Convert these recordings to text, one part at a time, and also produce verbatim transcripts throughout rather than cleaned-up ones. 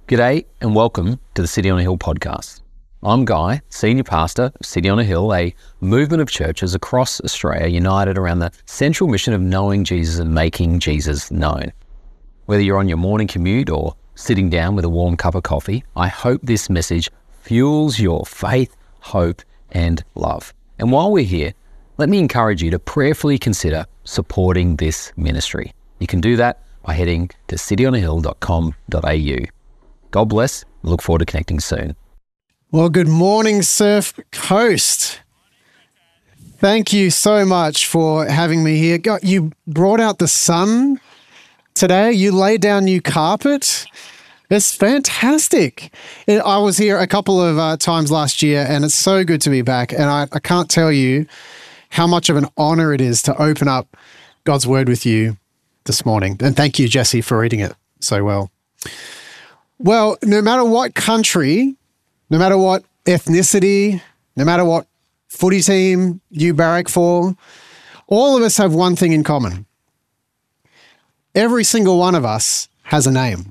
G'day and welcome to the City on a Hill podcast. I'm Guy, Senior Pastor of City on a Hill, a movement of churches across Australia united around the central mission of knowing Jesus and making Jesus known. Whether you're on your morning commute or sitting down with a warm cup of coffee, I hope this message fuels your faith, hope and love. And while we're here, let me encourage you to prayerfully consider supporting this ministry. You can do that by heading to city on a hill dot com dot a u. God bless. Look forward to connecting soon. Well, good morning, Surf Coast. Thank you so much for having me here. God, you brought out the sun today. You laid down new carpet. It's fantastic. It, I was here a couple of uh, times last year, and it's so good to be back. And I, I can't tell you how much of an honor it is to open up God's word with you this morning. And thank you, Jesse, for reading it so well. Well, no matter what country, no matter what ethnicity, no matter what footy team you barrack for, all of us have one thing in common. Every single one of us has a name.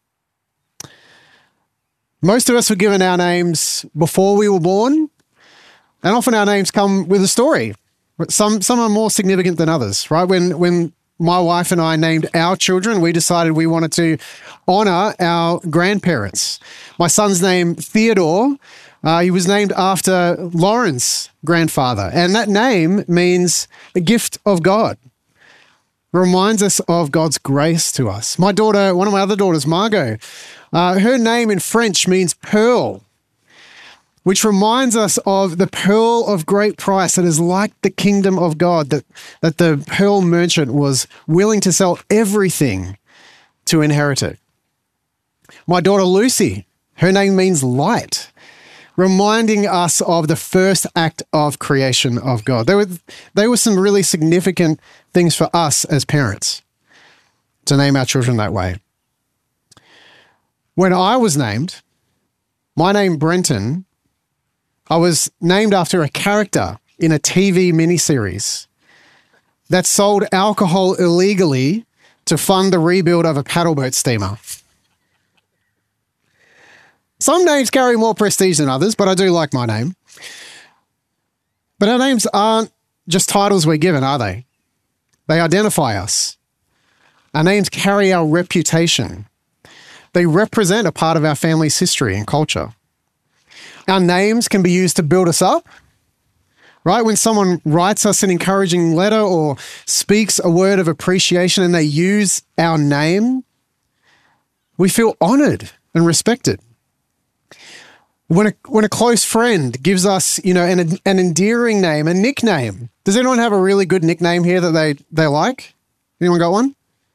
Most of us were given our names before we were born, and often our names come with a story. Some some are more significant than others, right? When when my wife and I named our children, we decided we wanted to honor our grandparents. My son's name, Theodore, uh, he was named after Lauren's grandfather. And that name means the gift of God. It reminds us of God's grace to us. My daughter, one of my other daughters, Margot, uh, her name in French means pearl, which reminds us of the pearl of great price that is like the kingdom of God, that, that the pearl merchant was willing to sell everything to inherit it. My daughter Lucy, her name means light, reminding us of the first act of creation of God. There were, there were some really significant things for us as parents to name our children that way. When I was named, my name Brenton, I was named after a character in a T V miniseries that sold alcohol illegally to fund the rebuild of a paddleboat steamer. Some names carry more prestige than others, but I do like my name. But our names aren't just titles we're given, are they? They identify us. Our names carry our reputation. They represent a part of our family's history and culture. Our names can be used to build us up, right? When someone writes us an encouraging letter or speaks a word of appreciation and they use our name, we feel honored and respected. When a, when a close friend gives us, you know, an, an endearing name, a nickname. Does anyone have a really good nickname here that they, they like? Anyone got one?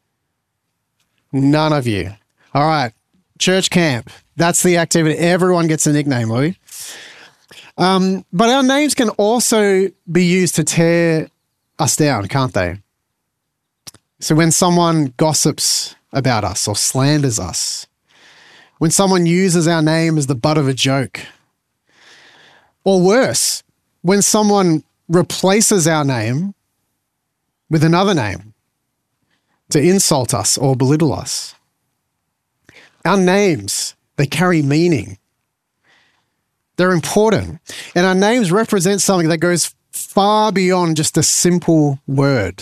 None of you. All right. Church camp. That's the activity. Everyone gets a nickname, Louis. Um, but our names can also be used to tear us down, can't they? So when someone gossips about us or slanders us, when someone uses our name as the butt of a joke, or worse, when someone replaces our name with another name to insult us or belittle us. Our names, they carry meaning. They're important. And our names represent something that goes far beyond just a simple word.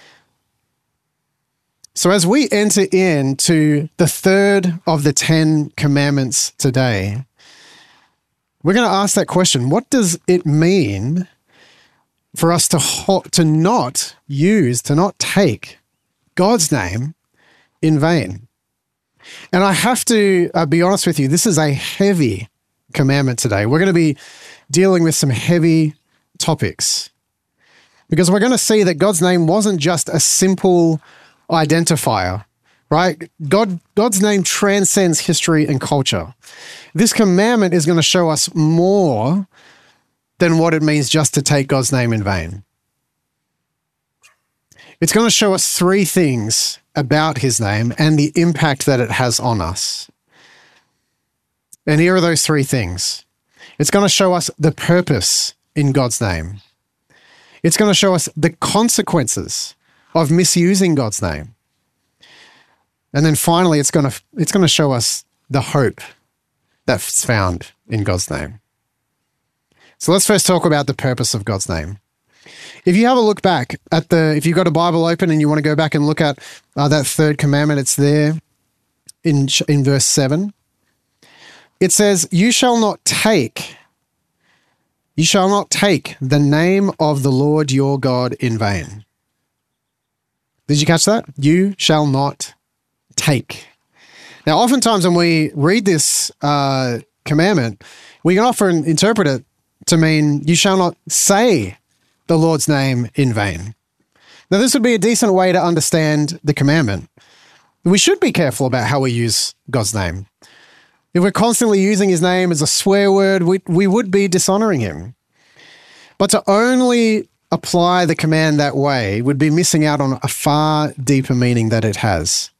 So as we enter into the third of the Ten Commandments today, we're going to ask that question. What does it mean for us to, ho- to not use, to not take God's name in vain? And I have to uh, be honest with you, this is a heavy commandment today. We're going to be dealing with some heavy topics because we're going to see that God's name wasn't just a simple identifier, right? God, God's name transcends history and culture. This commandment is going to show us more than what it means just to take God's name in vain. It's going to show us three things about his name and the impact that it has on us. And here are those three things. It's going to show us the purpose in God's name. It's going to show us the consequences of misusing God's name. And then finally, it's going to it's going to show us the hope that's found in God's name. So let's first talk about the purpose of God's name. If you have a look back at the, if you've got a Bible open and you want to go back and look at uh, that third commandment, it's there in, in verse seven. It says, you shall not take, you shall not take the name of the Lord your God in vain. Did you catch that? You shall not take. Now, oftentimes when we read this uh, commandment, we can often interpret it to mean you shall not say the Lord's name in vain. Now, this would be a decent way to understand the commandment. We should be careful about how we use God's name. If we're constantly using his name as a swear word, we, we would be dishonoring him. But to only apply the command that way would be missing out on a far deeper meaning that it has.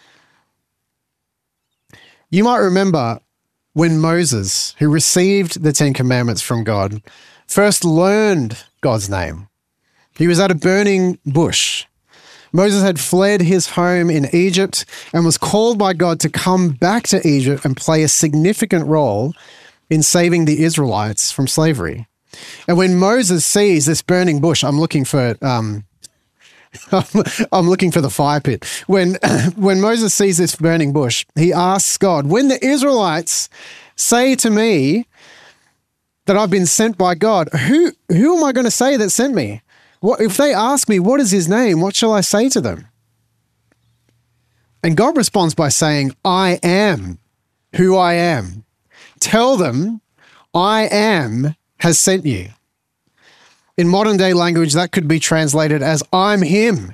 You might remember when Moses, who received the Ten Commandments from God, first learned God's name. He was at a burning bush. Moses had fled his home in Egypt and was called by God to come back to Egypt and play a significant role in saving the Israelites from slavery. And when Moses sees this burning bush, I'm looking for um, I'm looking for the fire pit. When when Moses sees this burning bush, he asks God, when the Israelites say to me that I've been sent by God, who who am I going to say that sent me? What if they ask me, what is his name? What shall I say to them? And God responds by saying, I am who I am. Tell them I am has sent you. In modern day language, that could be translated as I'm him.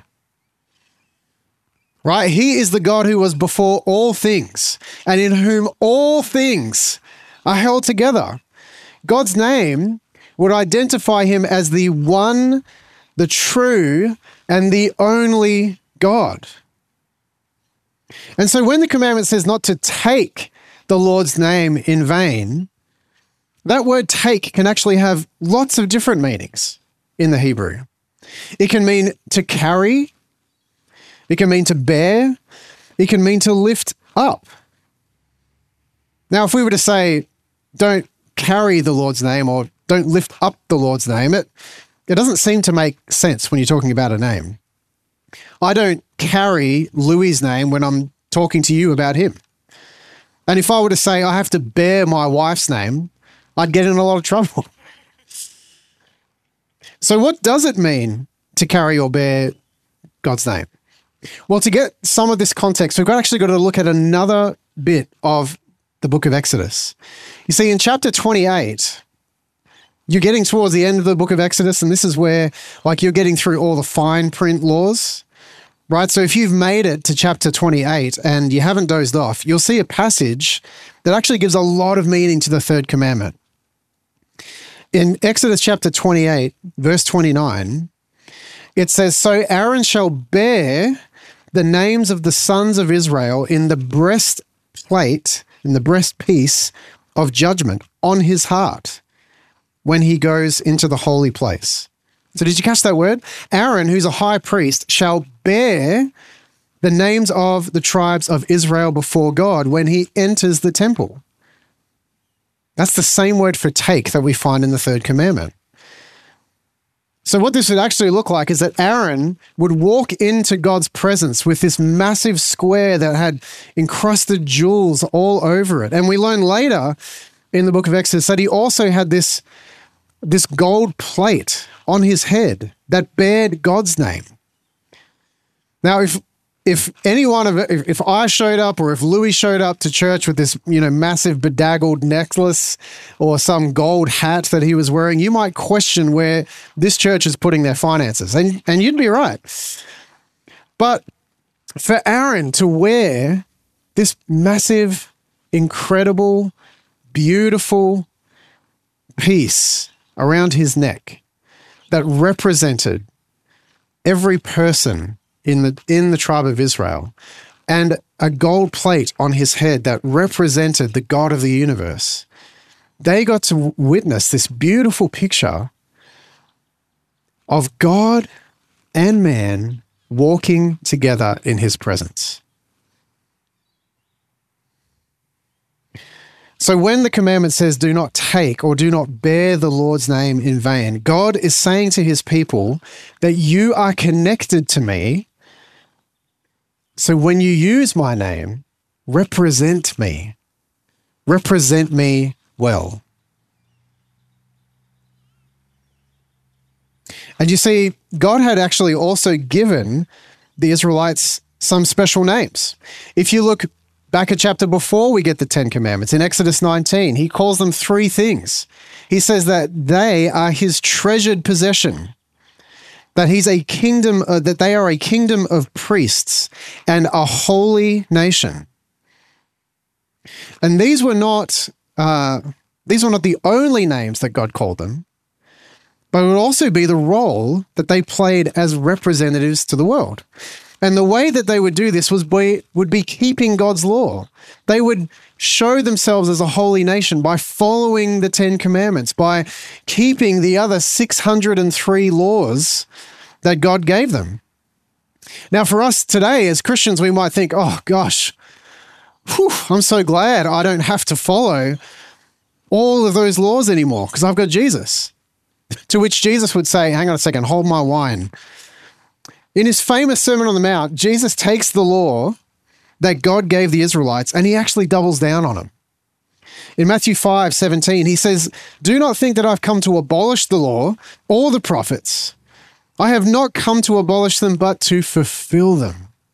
Right? He is the God who was before all things and in whom all things are held together. God's name would identify him as the one, the true, and the only God. And so when the commandment says not to take the Lord's name in vain, that word take can actually have lots of different meanings in the Hebrew. It can mean to carry. It can mean to bear. It can mean to lift up. Now, if we were to say, don't carry the Lord's name or don't lift up the Lord's name, it, it doesn't seem to make sense when you're talking about a name. I don't carry Louis's name when I'm talking to you about him. And if I were to say I have to bear my wife's name, I'd get in a lot of trouble. So what does it mean to carry or bear God's name? Well, to get some of this context, we've actually got to look at another bit of the book of Exodus. You see, in chapter twenty-eight, you're getting towards the end of the book of Exodus, and this is where, like, you're getting through all the fine print laws, right? So if you've made it to chapter twenty-eight and you haven't dozed off, you'll see a passage that actually gives a lot of meaning to the third commandment. In Exodus chapter twenty-eight, verse twenty-nine, it says, so Aaron shall bear the names of the sons of Israel in the breastplate, in the breastpiece of judgment on his heart when he goes into the holy place. So did you catch that word? Aaron, who's a high priest, shall bear the names of the tribes of Israel before God when he enters the temple. That's the same word for take that we find in the third commandment. So what this would actually look like is that Aaron would walk into God's presence with this massive square that had encrusted jewels all over it. And we learn later in the book of Exodus that he also had this, this gold plate on his head that bared God's name. Now, if if any one of it, if, if I showed up or if Louis showed up to church with this, you know, massive bedazzled necklace or some gold hat that he was wearing, you might question where this church is putting their finances. And, and you'd be right. But for Aaron to wear this massive, incredible, beautiful piece around his neck that represented every person in the in the tribe of Israel, and a gold plate on his head that represented the God of the universe, they got to witness this beautiful picture of God and man walking together in his presence. So when the commandment says, do not take or do not bear the Lord's name in vain, God is saying to his people that you are connected to me. So when you use my name, represent me. Represent me well. And you see, God had actually also given the Israelites some special names. If you look back a chapter before we get the Ten Commandments, in Exodus nineteen, he calls them three things. He says that they are his treasured possession, that he's a kingdom, uh, that they are a kingdom of priests and a holy nation. And these were not, uh, these were not the only names that God called them, but it would also be the role that they played as representatives to the world. And the way that they would do this was by, would be keeping God's law. They would show themselves as a holy nation by following the Ten Commandments, by keeping the other six hundred three laws that God gave them. Now, for us today as Christians, we might think, oh gosh, whew, I'm so glad I don't have to follow all of those laws anymore because I've got Jesus. To which Jesus would say, hang on a second, hold my wine. In his famous Sermon on the Mount, Jesus takes the law that God gave the Israelites and he actually doubles down on them. In Matthew five seventeen, he says, do not think that I've come to abolish the law or the prophets. I have not come to abolish them, but to fulfill them.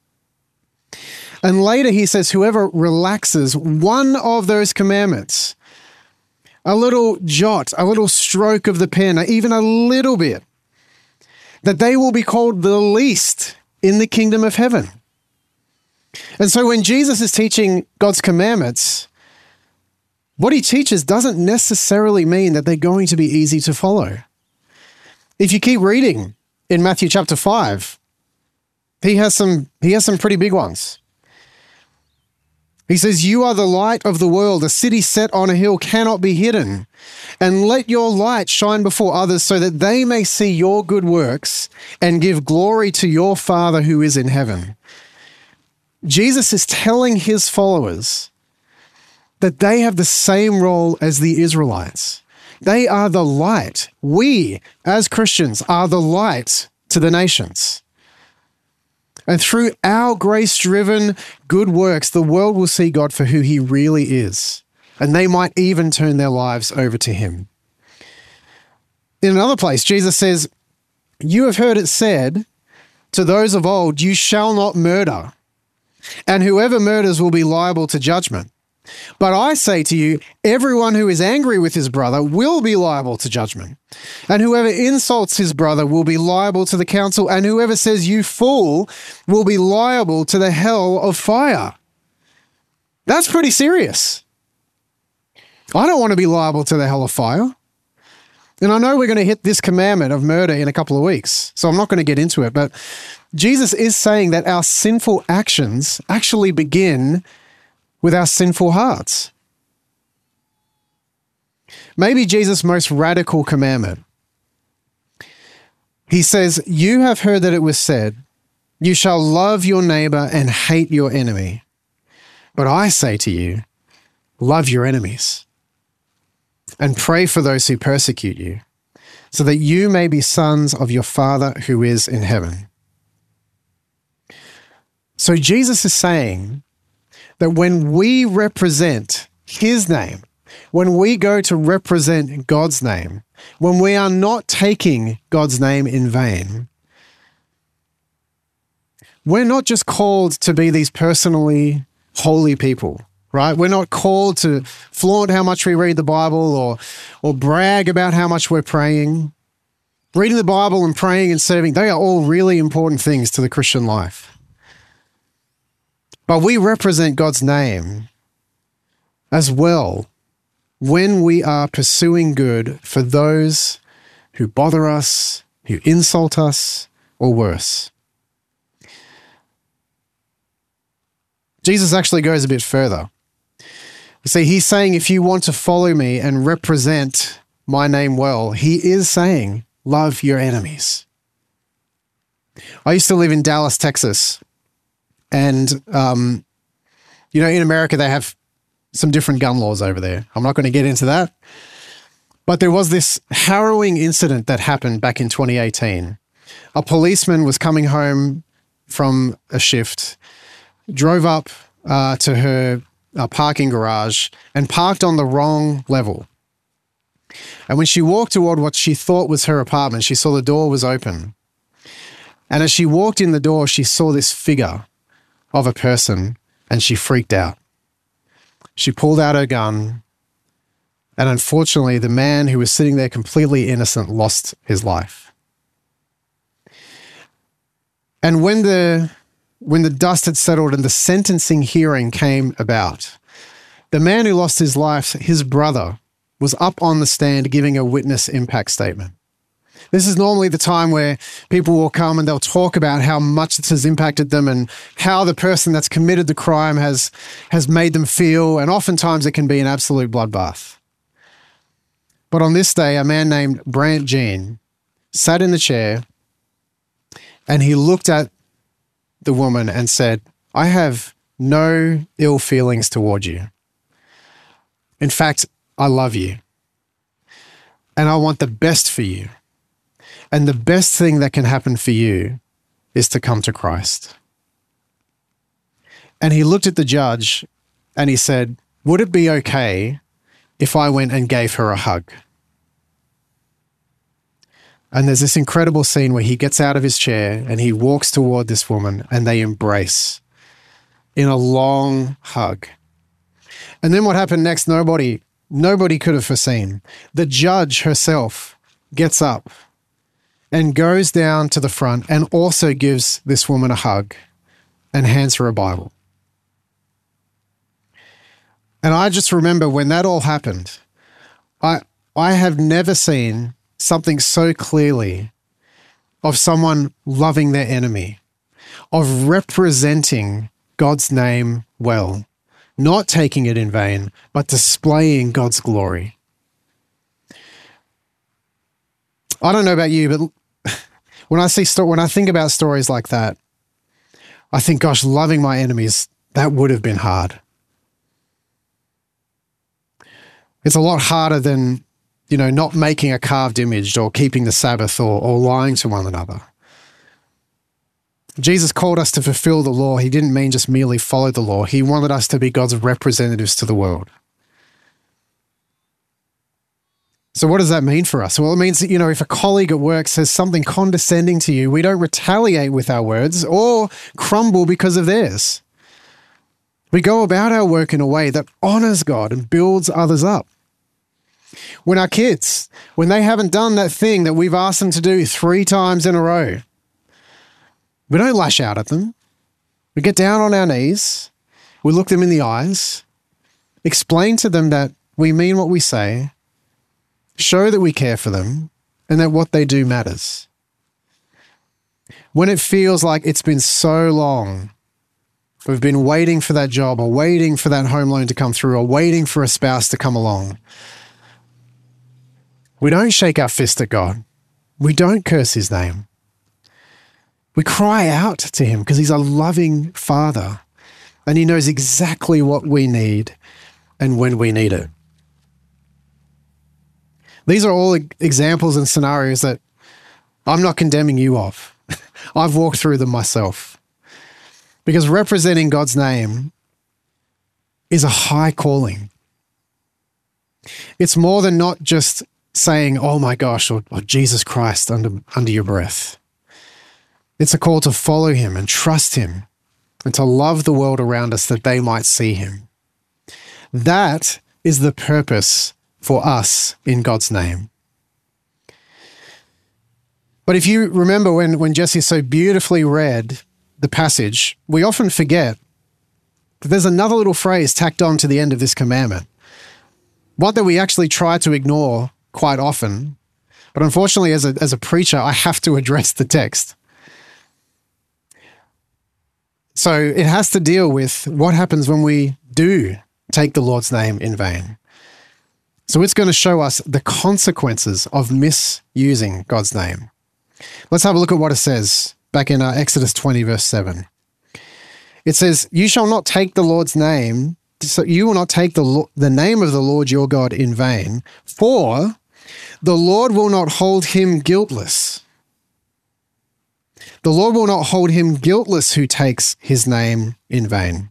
And later he says, whoever relaxes one of those commandments, a little jot, a little stroke of the pen, even a little bit, that they will be called the least in the kingdom of heaven. And so when Jesus is teaching God's commandments, what he teaches doesn't necessarily mean that they're going to be easy to follow. If you keep reading in Matthew chapter five, he has some, he has some pretty big ones. He says, you are the light of the world. A city set on a hill cannot be hidden. And let your light shine before others so that they may see your good works and give glory to your Father who is in heaven. Jesus is telling his followers that they have the same role as the Israelites. They are the light. We, as Christians, are the light to the nations. And through our grace-driven good works, the world will see God for who he really is. And they might even turn their lives over to him. In another place, Jesus says, you have heard it said to those of old, you shall not murder, and whoever murders will be liable to judgment. But I say to you, everyone who is angry with his brother will be liable to judgment. And whoever insults his brother will be liable to the council. And whoever says, you fool, will be liable to the hell of fire. That's pretty serious. I don't want to be liable to the hell of fire. And I know we're going to hit this commandment of murder in a couple of weeks, so I'm not going to get into it. But Jesus is saying that our sinful actions actually begin with our sinful hearts. Maybe Jesus' most radical commandment. He says, you have heard that it was said, you shall love your neighbor and hate your enemy. But I say to you, love your enemies and pray for those who persecute you, so that you may be sons of your Father who is in heaven. So Jesus is saying that when we represent his name, when we go to represent God's name, when we are not taking God's name in vain, we're not just called to be these personally holy people, right? We're not called to flaunt how much we read the Bible or, or brag about how much we're praying. Reading the Bible and praying and serving, they are all really important things to the Christian life. But we represent God's name as well when we are pursuing good for those who bother us, who insult us, or worse. Jesus actually goes a bit further. You see, he's saying if you want to follow me and represent my name well, he is saying, love your enemies. I used to live in Dallas, Texas. And, um, you know, in America, they have some different gun laws over there. I'm not going to get into that. But there was this harrowing incident that happened back in twenty eighteen. A policeman was coming home from a shift, drove up uh, to her uh, parking garage and parked on the wrong level. And when she walked toward what she thought was her apartment, she saw the door was open. And as she walked in the door, she saw this figure of a person and she freaked out. She pulled out her gun, and unfortunately, the man who was sitting there completely innocent lost his life. And when the when the dust had settled and the sentencing hearing came about, the man who lost his life, his brother, was up on the stand giving a witness impact statement. This is normally the time where people will come and they'll talk about how much this has impacted them and how the person that's committed the crime has, has made them feel, and oftentimes it can be an absolute bloodbath. But on this day, a man named Brant Jean sat in the chair and he looked at the woman and said, "I have no ill feelings toward you. In fact, I love you. And I want the best for you. And the best thing that can happen for you is to come to Christ." And he looked at the judge and he said, "Would it be okay if I went and gave her a hug?" And there's this incredible scene where he gets out of his chair and he walks toward this woman and they embrace in a long hug. And then what happened next, nobody, nobody could have foreseen. The judge herself gets up and goes down to the front and also gives this woman a hug and hands her a Bible. And I just remember when that all happened, I I have never seen something so clearly of someone loving their enemy, of representing God's name well, not taking it in vain, but displaying God's glory. I don't know about you, but when I see sto- when I think about stories like that, I think, gosh, loving my enemies, that would have been hard. It's a lot harder than, you know, not making a carved image or keeping the Sabbath or, or lying to one another. Jesus called us to fulfill the law. He didn't mean just merely follow the law. He wanted us to be God's representatives to the world. So what does that mean for us? Well, it means that, you know, if a colleague at work says something condescending to you, we don't retaliate with our words or crumble because of theirs. We go about our work in a way that honors God and builds others up. When our kids, when they haven't done that thing that we've asked them to do three times in a row, we don't lash out at them. We get down on our knees, we look them in the eyes, explain to them that we mean what we say, show that we care for them, and that what they do matters. When it feels like it's been so long, we've been waiting for that job or waiting for that home loan to come through or waiting for a spouse to come along, we don't shake our fist at God. We don't curse his name. We cry out to him because he's a loving father and he knows exactly what we need and when we need it. These are all examples and scenarios that I'm not condemning you of. I've walked through them myself. Because representing God's name is a high calling. It's more than not just saying, "Oh my gosh," or, or "Jesus Christ" under, under your breath. It's a call to follow him and trust him and to love the world around us that they might see him. That is the purpose for us in God's name. But if you remember when, when Jesse so beautifully read the passage, we often forget that there's another little phrase tacked on to the end of this commandment. One that we actually try to ignore quite often, but unfortunately as a, as a preacher, I have to address the text. So it has to deal with what happens when we do take the Lord's name in vain. So it's going to show us the consequences of misusing God's name. Let's have a look at what it says back in uh, Exodus twenty, verse seven. It says, "You shall not take the Lord's name so you will not take the Lo- the name of the Lord your God in vain, for the Lord will not hold him guiltless. The Lord will not hold him guiltless who takes his name in vain.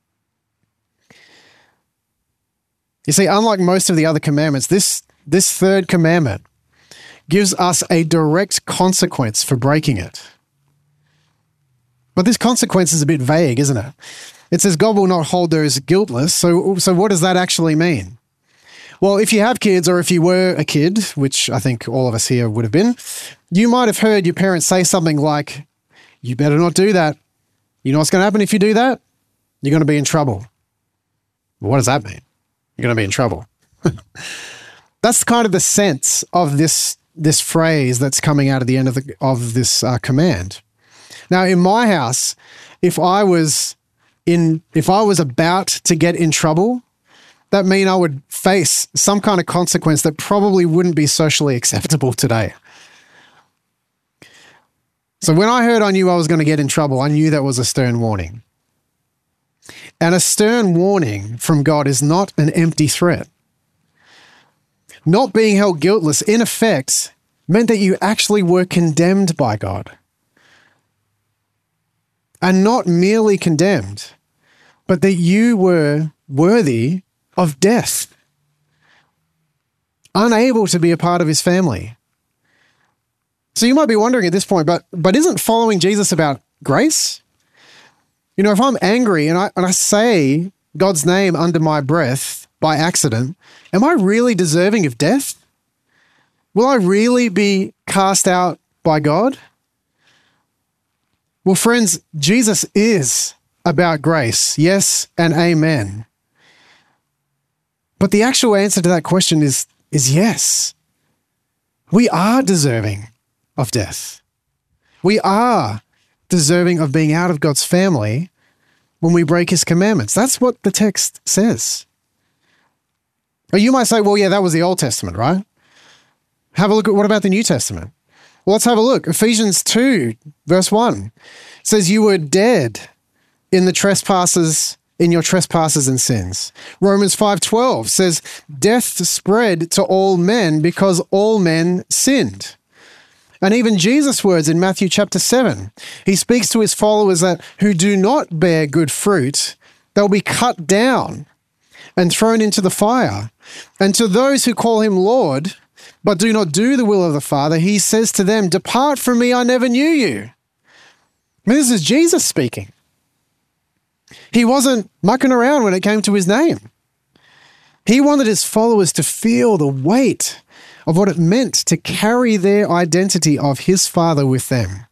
You see, unlike most of the other commandments, this, this third commandment gives us a direct consequence for breaking it. But this consequence is a bit vague, isn't it? It says God will not hold those guiltless. So, so what does that actually mean? Well, if you have kids, or if you were a kid, which I think all of us here would have been, you might have heard your parents say something like, you better not do that. You know what's going to happen if you do that? You're going to be in trouble. Well, what does that mean? You're going to be in trouble. That's kind of the sense of this, this phrase that's coming out at the end of, the, of this uh, command. Now, in my house, if I was in, if I was about to get in trouble, that mean I would face some kind of consequence that probably wouldn't be socially acceptable today. So when I heard I knew I was going to get in trouble, I knew that was a stern warning. And a stern warning from God is not an empty threat. Not being held guiltless, in effect, meant that you actually were condemned by God. And not merely condemned, but that you were worthy of death, unable to be a part of his family. So you might be wondering at this point, but but isn't following Jesus about grace? You know, if I'm angry and I and I say God's name under my breath by accident, am I really deserving of death? Will I really be cast out by God? Well, friends, Jesus is about grace, yes and amen. But the actual answer to that question is, is yes. We are deserving of death. We are deserving of being out of God's family when we break his commandments. That's what the text says. Or you might say, well, yeah, that was the Old Testament, right? Have a look at what about the New Testament? Well, let's have a look. Ephesians two, verse one says, you were dead in the trespasses, in your trespasses and sins. Romans five twelve says, death spread to all men because all men sinned. And even Jesus' words in Matthew chapter seven, he speaks to his followers that who do not bear good fruit, they'll be cut down and thrown into the fire. And to those who call him Lord, but do not do the will of the Father, he says to them, depart from me, I never knew you. I mean, this is Jesus speaking. He wasn't mucking around when it came to his name. He wanted his followers to feel the weight of what it meant to carry their identity of his Father with them.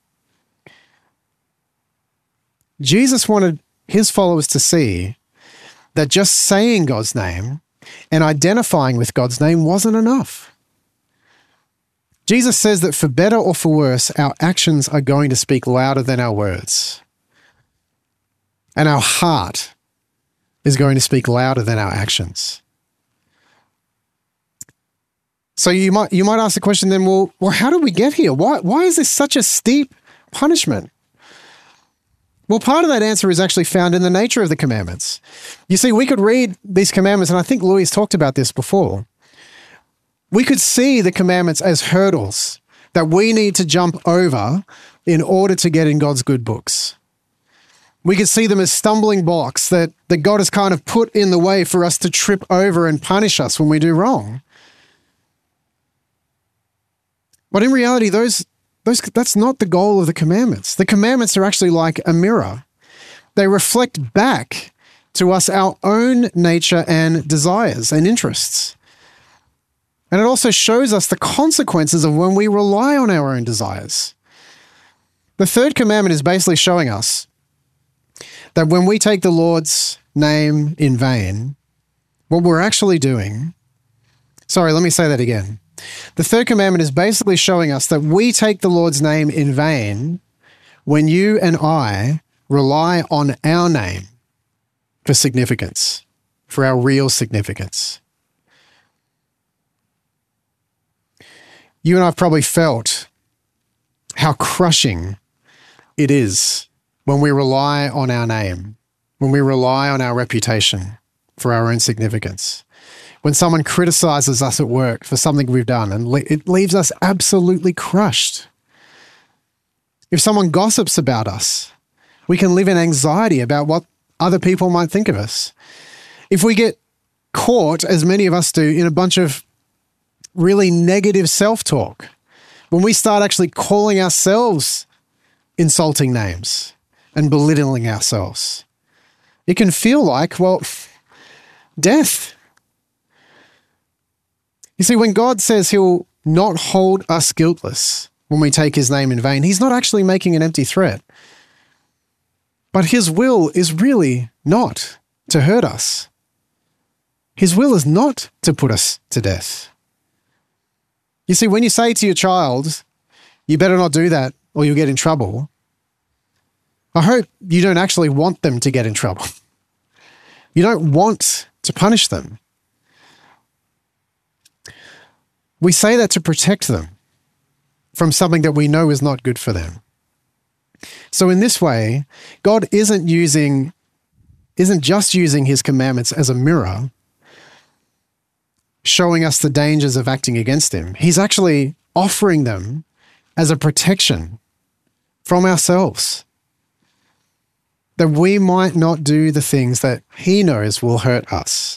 Jesus wanted his followers to see that just saying God's name and identifying with God's name wasn't enough. Jesus says that for better or for worse, our actions are going to speak louder than our words. And our heart is going to speak louder than our actions. So you might you might ask the question then, well, well, how did we get here? Why why is this such a steep punishment? Well, part of that answer is actually found in the nature of the commandments. You see, we could read these commandments, and I think Louis talked about this before. We could see the commandments as hurdles that we need to jump over in order to get in God's good books. We could see them as stumbling blocks that, that God has kind of put in the way for us to trip over and punish us when we do wrong. But in reality, those, those, that's not the goal of the commandments. The commandments are actually like a mirror. They reflect back to us our own nature and desires and interests. And it also shows us the consequences of when we rely on our own desires. The third commandment is basically showing us that when we take the Lord's name in vain, what we're actually doing, sorry, let me say that again. The third commandment is basically showing us that we take the Lord's name in vain when you and I rely on our name for significance, for our real significance. You and I have probably felt how crushing it is when we rely on our name, when we rely on our reputation for our own significance. When someone criticizes us at work for something we've done, and le- it leaves us absolutely crushed. If someone gossips about us, we can live in anxiety about what other people might think of us. If we get caught, as many of us do, in a bunch of really negative self-talk, when we start actually calling ourselves insulting names and belittling ourselves, it can feel like, well, death. You see, when God says he'll not hold us guiltless when we take his name in vain, he's not actually making an empty threat. But his will is really not to hurt us. His will is not to put us to death. You see, when you say to your child, you better not do that or you'll get in trouble, I hope you don't actually want them to get in trouble. You don't want to punish them. We say that to protect them from something that we know is not good for them. So in this way, God isn't using, isn't just using his commandments as a mirror, showing us the dangers of acting against him. He's actually offering them as a protection from ourselves, that we might not do the things that he knows will hurt us.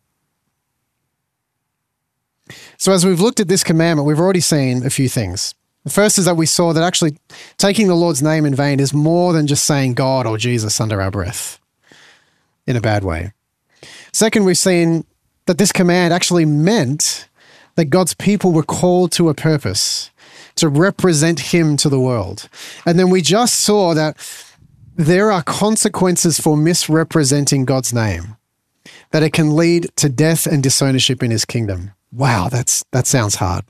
So as we've looked at this commandment, we've already seen a few things. The first is that we saw that actually taking the Lord's name in vain is more than just saying God or Jesus under our breath in a bad way. Second, we've seen that this command actually meant that God's people were called to a purpose, to represent him to the world. And then we just saw that there are consequences for misrepresenting God's name, that it can lead to death and disownership in his kingdom. Wow, that's that sounds hard.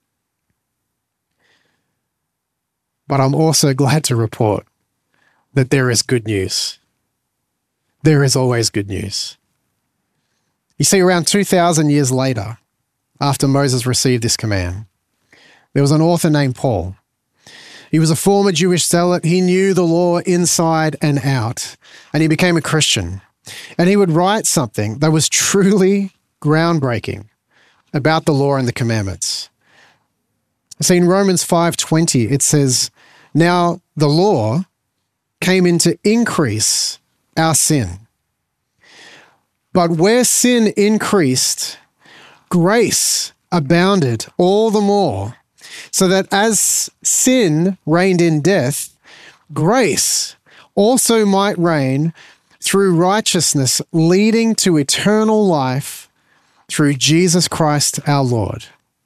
But I'm also glad to report that there is good news. There is always good news. You see, around two thousand years later, after Moses received this command, there was an author named Paul. He was a former Jewish zealot. He knew the law inside and out, and he became a Christian. And he would write something that was truly groundbreaking about the law and the commandments. See, in Romans five twenty, it says, "Now the law came in to increase our sin. But where sin increased, grace abounded all the more, so that as sin reigned in death, grace also might reign through righteousness, leading to eternal life through Jesus Christ our Lord."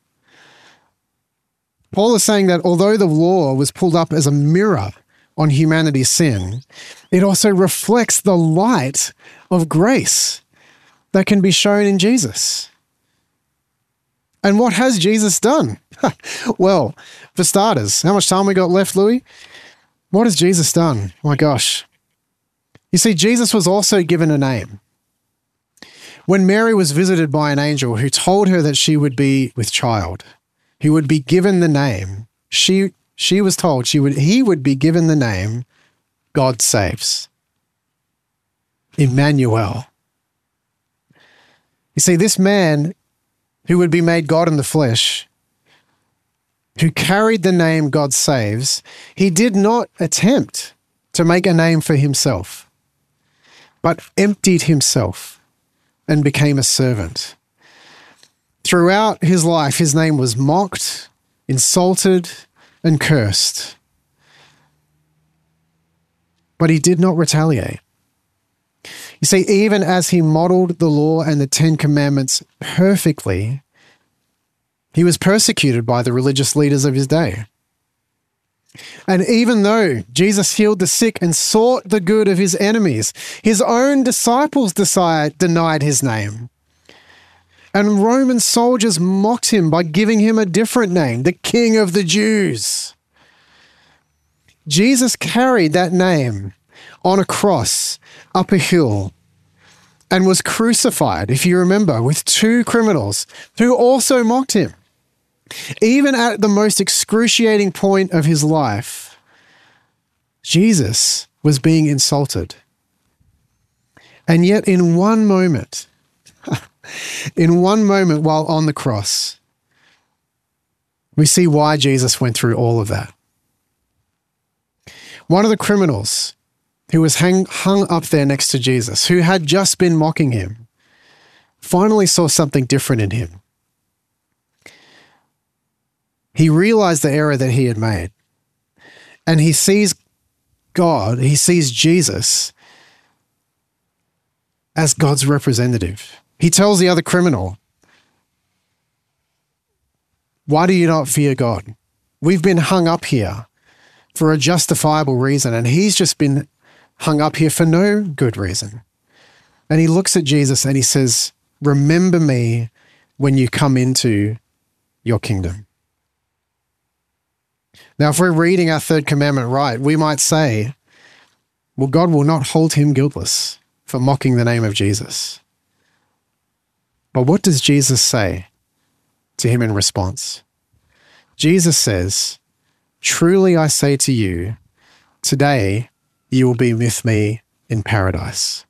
Paul is saying that although the law was pulled up as a mirror on humanity's sin, it also reflects the light of grace that can be shown in Jesus. And what has Jesus done? Well, for starters, how much time we got left, Louis? What has Jesus done? My gosh. You see, Jesus was also given a name. When Mary was visited by an angel who told her that she would be with child, who would be given the name, she she was told she would he would be given the name God Saves. Emmanuel. You see, this man who would be made God in the flesh, who carried the name God Saves, he did not attempt to make a name for himself, but emptied himself and became a servant. Throughout his life, his name was mocked, insulted, and cursed. But he did not retaliate. You see, even as he modeled the law and the Ten Commandments perfectly, he was persecuted by the religious leaders of his day. And even though Jesus healed the sick and sought the good of his enemies, his own disciples desired, denied his name. And Roman soldiers mocked him by giving him a different name, the King of the Jews. Jesus carried that name on a cross up a hill and was crucified, if you remember, with two criminals who also mocked him. Even at the most excruciating point of his life, Jesus was being insulted. And yet in one moment, in one moment while on the cross, we see why Jesus went through all of that. One of the criminals who was hang, hung up there next to Jesus, who had just been mocking him, finally saw something different in him. He realized the error that he had made, and he sees God, he sees Jesus as God's representative. He tells the other criminal, "Why do you not fear God? We've been hung up here for a justifiable reason, and he's just been hung up here for no good reason." And he looks at Jesus and he says, "Remember me when you come into your kingdom." Now, if we're reading our third commandment right, we might say, well, God will not hold him guiltless for mocking the name of Jesus. But what does Jesus say to him in response? Jesus says, "Truly I say to you, today you will be with me in paradise."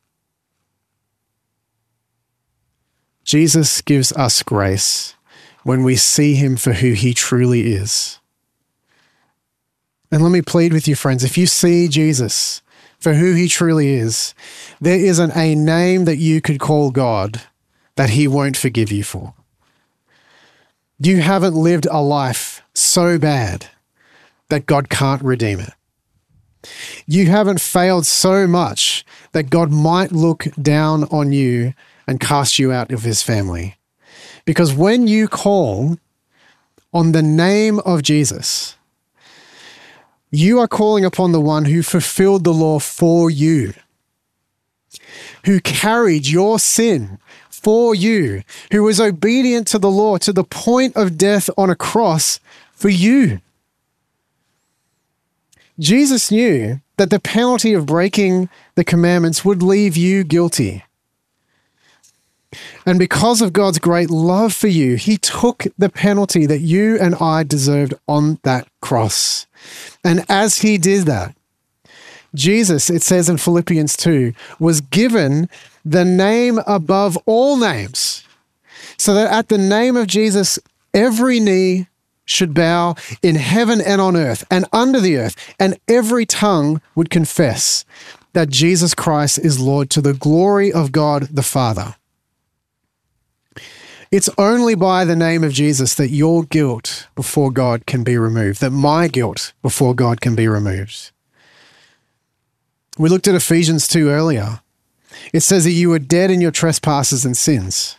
Jesus gives us grace when we see him for who he truly is. And let me plead with you, friends, if you see Jesus for who he truly is, there isn't a name that you could call God that he won't forgive you for. You haven't lived a life so bad that God can't redeem it. You haven't failed so much that God might look down on you and cast you out of his family. Because when you call on the name of Jesus, you are calling upon the one who fulfilled the law for you, who carried your sin for you, who was obedient to the law to the point of death on a cross for you. Jesus knew that the penalty of breaking the commandments would leave you guilty. And because of God's great love for you, he took the penalty that you and I deserved on that cross. And as he did that, Jesus, it says in Philippians two, was given the name above all names, so that at the name of Jesus, every knee should bow in heaven and on earth and under the earth, and every tongue would confess that Jesus Christ is Lord, to the glory of God the Father. It's only by the name of Jesus that your guilt before God can be removed, that my guilt before God can be removed. We looked at Ephesians two earlier. It says that you were dead in your trespasses and sins.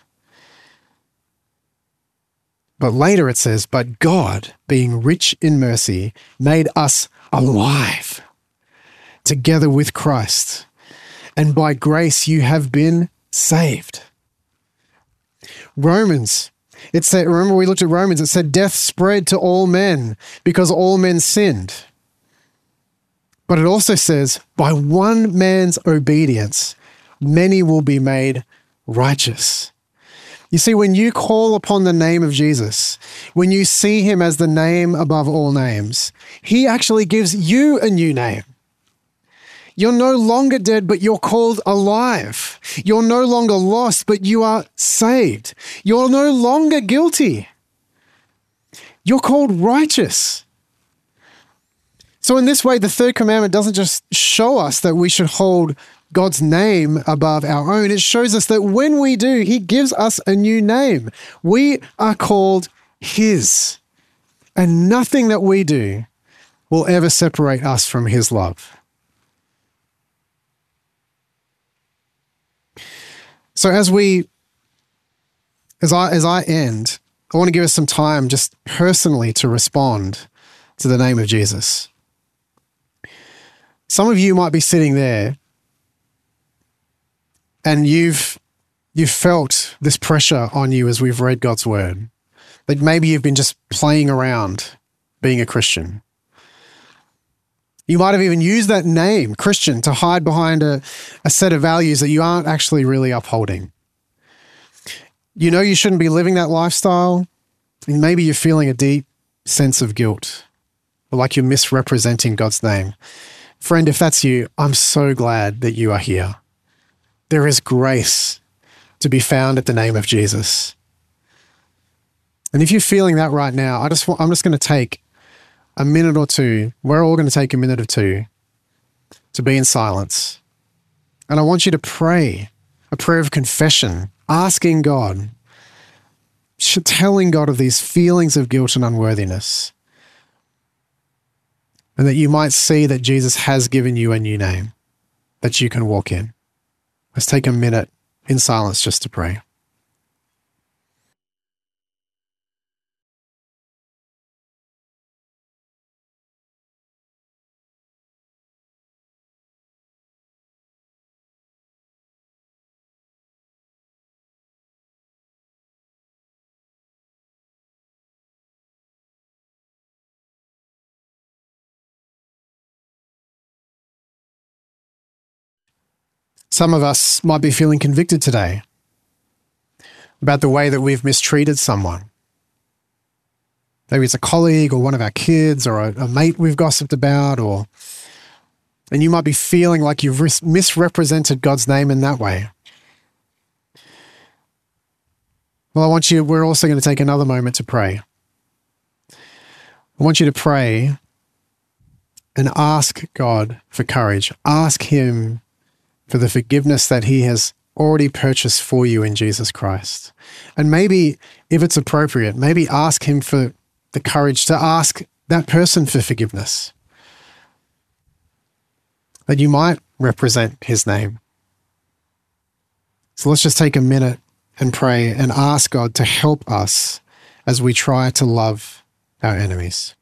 But later it says, but God, being rich in mercy, made us alive together with Christ. And by grace you have been saved. Romans, it said, remember we looked at Romans, it said death spread to all men because all men sinned. But it also says, by one man's obedience, many will be made righteous. You see, when you call upon the name of Jesus, when you see him as the name above all names, he actually gives you a new name. You're no longer dead, but you're called alive. You're no longer lost, but you are saved. You're no longer guilty. You're called righteous. So in this way, the third commandment doesn't just show us that we should hold God's name above our own. It shows us that when we do, he gives us a new name. We are called his, and nothing that we do will ever separate us from his love. So as we, as I, as I end, I want to give us some time just personally to respond to the name of Jesus. Some of you might be sitting there and you've, you've felt this pressure on you as we've read God's word, that maybe you've been just playing around being a Christian. You might have even used that name, Christian, to hide behind a, a set of values that you aren't actually really upholding. You know you shouldn't be living that lifestyle, and maybe you're feeling a deep sense of guilt, or like you're misrepresenting God's name. Friend, if that's you, I'm so glad that you are here. There is grace to be found at the name of Jesus. And if you're feeling that right now, I just want, I'm just going to take a minute or two. We're all going to take a minute or two to be in silence. And I want you to pray a prayer of confession, asking God, telling God of these feelings of guilt and unworthiness, and that you might see that Jesus has given you a new name that you can walk in. Let's take a minute in silence just to pray. Some of us might be feeling convicted today about the way that we've mistreated someone. Maybe it's a colleague or one of our kids or a, a mate we've gossiped about, or and you might be feeling like you've ris- misrepresented God's name in that way. Well, I want you, we're also going to take another moment to pray. I want you to pray and ask God for courage. Ask Him for the forgiveness that He has already purchased for you in Jesus Christ. And maybe, if it's appropriate, maybe ask Him for the courage to ask that person for forgiveness, that you might represent His name. So let's just take a minute and pray and ask God to help us as we try to love our enemies.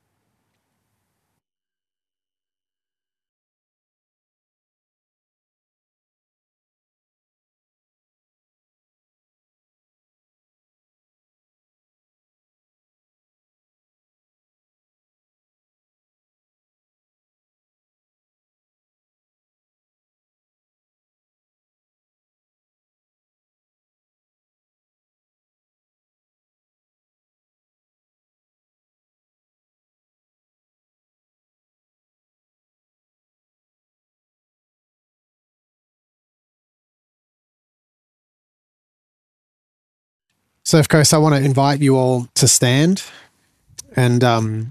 So, of course, I want to invite you all to stand. And um,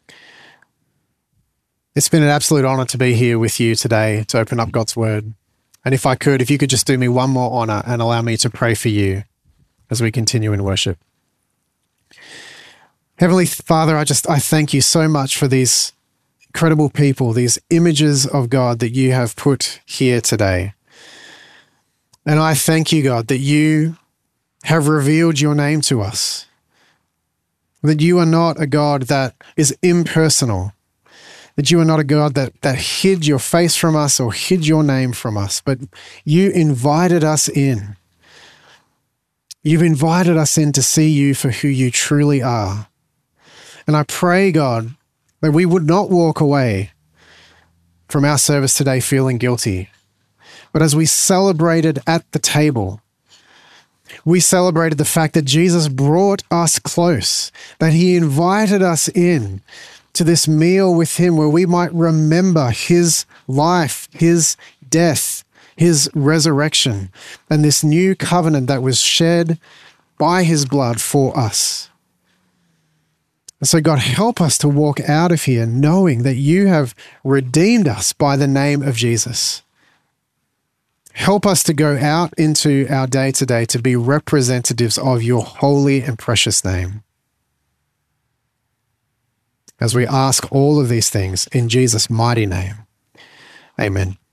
it's been an absolute honor to be here with you today to open up God's Word. And if I could, if you could just do me one more honor and allow me to pray for you as we continue in worship. Heavenly Father, I just, I thank you so much for these incredible people, these images of God that you have put here today. And I thank you, God, that you have revealed your name to us, that you are not a God that is impersonal, that you are not a God that, that hid your face from us or hid your name from us, but you invited us in. You've invited us in to see you for who you truly are. And I pray, God, that we would not walk away from our service today feeling guilty, but as we celebrated at the table, we celebrated the fact that Jesus brought us close, that He invited us in to this meal with Him where we might remember His life, His death, His resurrection, and this new covenant that was shed by His blood for us. And so God, help us to walk out of here knowing that you have redeemed us by the name of Jesus. Help us to go out into our day today to be representatives of your holy and precious name. As we ask all of these things in Jesus' mighty name, amen.